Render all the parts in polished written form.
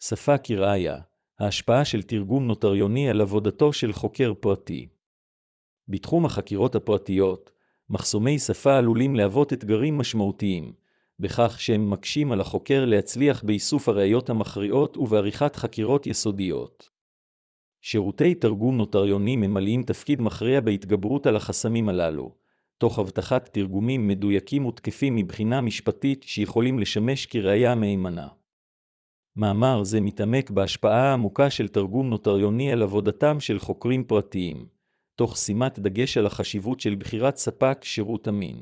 שפה כראיה, ההשפעה של תרגום נוטריוני על עבודתו של חוקר פרטי. בתחום החקירות הפרטיות, מחסומי שפה עלולים להוות אתגרים משמעותיים, בכך שהם מקשים על החוקר להצליח באיסוף הראיות המכריעות ובעריכת חקירות יסודיות. שירותי תרגום נוטריוני ממלאים תפקיד מכריע בהתגברות על החסמים הללו, תוך הבטחת תרגומים מדויקים ותקפים מבחינה משפטית שיכולים לשמש כראיה מהימנה. מאמר זה מתעמק בהשפעה העמוקה של תרגום נוטריוני על עבודתם של חוקרים פרטיים, תוך שימת דגש על החשיבות של בחירת ספק שירות אמין.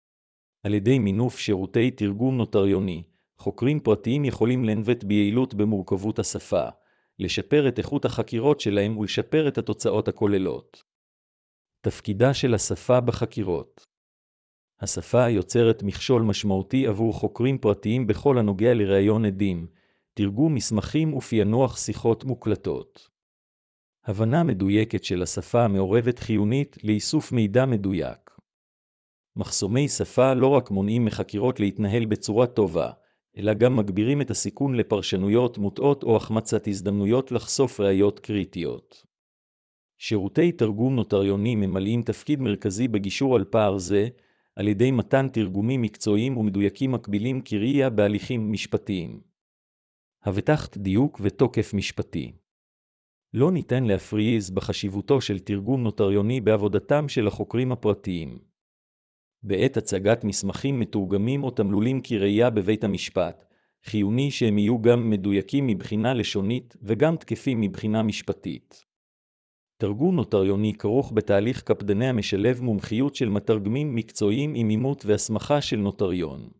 על ידי מינוף שירותי תרגום נוטריוני, חוקרים פרטיים יכולים לנווט ביעילות במורכבות השפה, לשפר את איכות החקירות שלהם ולשפר את התוצאות הכוללות. תפקידה של השפה בחקירות. השפה יוצרת מכשול משמעותי עבור חוקרים פרטיים בכל הנוגע לראיון עדים, תרגום מסמכים ופענוח שיחות מוקלטות. הבנה מדויקת של השפה המעורבת חיונית לאיסוף מידע מדויק. מחסומי שפה לא רק מונעים מחקירות להתנהל בצורה טובה, אלא גם מגבירים את הסיכון לפרשנויות מוטעות או החמצת הזדמנויות לחשוף ראיות קריטיות. שירותי תרגום נוטריוני ממלאים תפקיד מרכזי בגישור על פער זה, על ידי מתן תרגומים מקצועיים ומדויקים מקבילים כראיה בהליכים משפטיים. הבטחת דיוק ותוקף משפטי. לא ניתן להפריז בחשיבותו של תרגום נוטריוני בעבודתם של החוקרים הפרטיים. בעת הצגת מסמכים מתורגמים או תמלולים כראיה בבית המשפט, חיוני שהם יהיו גם מדויקים מבחינה לשונית וגם תקפים מבחינה משפטית. תרגום נוטריוני כרוך בתהליך קפדני המשלב מומחיות של מתרגמים מקצועיים עם אימות והסמכה של נוטריון.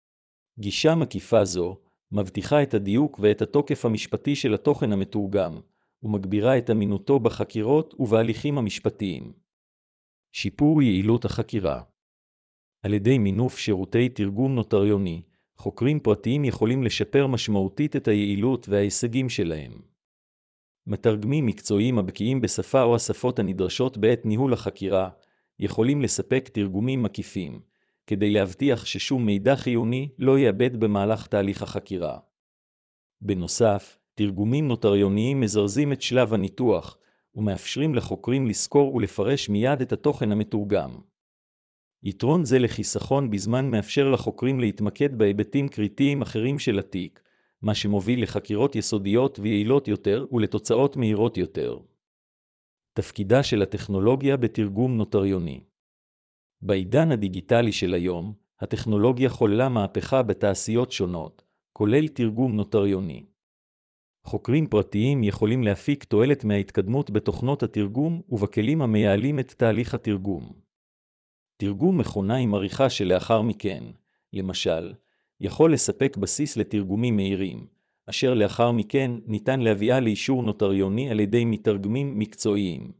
גישה מקיפה זו מבטיחה את הדיוק ואת התוקף המשפטי של התוכן המתורגם, ומגבירה את אמינותו בחקירות ובהליכים המשפטיים. שיפור יעילות החקירה. על ידי מינוף שירותי תרגום נוטריוני, חוקרים פרטיים יכולים לשפר משמעותית את היעילות וההישגים שלהם. מתרגמים מקצועיים הבקיאים בשפה או השפות הנדרשות בעת ניהול החקירה, יכולים לספק תרגומים מקיפים, כדי להבטיח ששום מידע חיוני לא יאבד במהלך תהליך החקירה. בנוסף, תרגומים נוטריוניים מזרזים את שלב הניתוח, ומאפשרים לחוקרים לזכור ולפרש מיד את התוכן המתורגם. יתרון זה לחיסכון בזמן מאפשר לחוקרים להתמקד בהיבטים קריטיים אחרים של התיק, מה שמוביל לחקירות יסודיות ויעילות יותר ולתוצאות מהירות יותר. תפקידה של הטכנולוגיה בתרגום נוטריוני. בעידן הדיגיטלי של היום, הטכנולוגיה חוללה מהפכה בתעשיות שונות, כולל תרגום נוטריוני. חוקרים פרטיים יכולים להפיק תועלת מההתקדמות בתוכנות התרגום ובכלים המייעלים את תהליך התרגום. תרגום מכונה עם עריכה שלאחר מכן, למשל, יכול לספק בסיס לתרגומים מהירים, אשר לאחר מכן ניתן להביאה לאישור נוטריוני על ידי מתרגמים מקצועיים.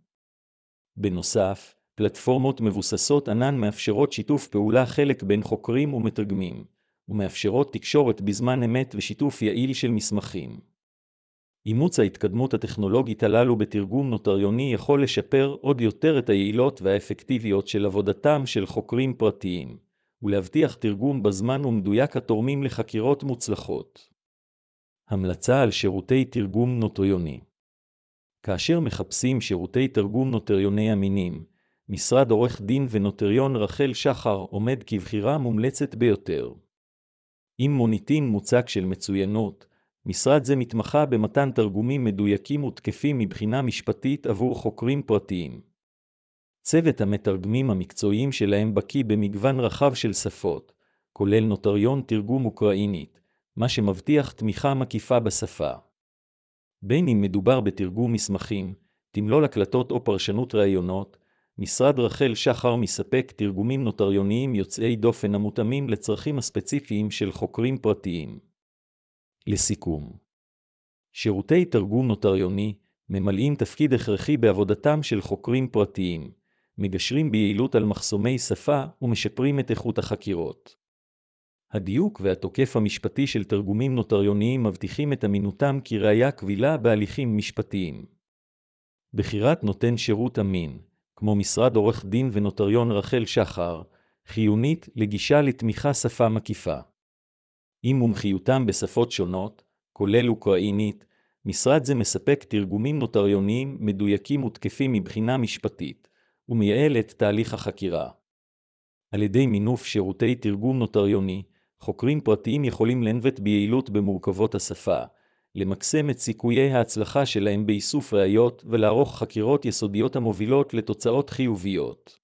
בנוסף, פלטפורמות מבוססות ענן מאפשרות שיתוף פעולה חלק בין חוקרים ומתרגמים, ומאפשרות תקשורת בזמן אמת ושיתוף יעיל של מסמכים. אימוץ ההתקדמות הטכנולוגית הללו בתרגום נוטריוני יכול לשפר עוד יותר את היעילות והאפקטיביות של עבודתם של חוקרים פרטיים, ולהבטיח תרגום בזמן ומדויק התורמים לחקירות מוצלחות. המלצה על שירותי תרגום נוטריוני. כאשר מחפשים שירותי תרגום נוטריוני אמינים, משרד עורך דין ונוטריון רחל שחר עומד כבחירה מומלצת ביותר. עם מוניטין מוצק של מצוינות, משרד זה מתמחה במתן תרגומים מדויקים ותקפים מבחינה משפטית עבור חוקרים פרטיים. צוות המתרגמים המקצועיים שלהם בקיא במגוון רחב של שפות, כולל נוטריון תרגום אוקראינית, מה שמבטיח תמיכה מקיפה בשפה. בין אם מדובר בתרגום מסמכים, תמלול הקלטות או פרשנות ראיונות, משרד רחל שחר מספק תרגומים נוטריוניים יוצאי דופן המותאמים לצרכים הספציפיים של חוקרים פרטיים. לסיכום, שירותי תרגום נוטריוני ממלאים תפקיד הכרחי בעבודתם של חוקרים פרטיים, מגשרים ביעילות על מחסומי שפה ומשפרים את איכות החקירות. הדיוק והתוקף המשפטי של תרגומים נוטריוניים מבטיחים את אמינותם כראיה קבילה בהליכים משפטיים. בחירת נותן שירות אמין, כמו משרד עורך דין ונוטריון רחל שחר, חיונית לגישה לתמיכה שפה מקיפה. עם מומחיותם בשפות שונות, כולל אוקראינית, משרד זה מספק תרגומים נוטריוניים מדויקים ותקפים מבחינה משפטית, ומייעל את תהליך החקירה. על ידי מינוף שירותי תרגום נוטריוני, חוקרים פרטיים יכולים לנווט ביעילות במורכבות השפה, למקסם את סיכויי ההצלחה שלהם באיסוף ראיות ולערוך חקירות יסודיות המובילות לתוצאות חיוביות.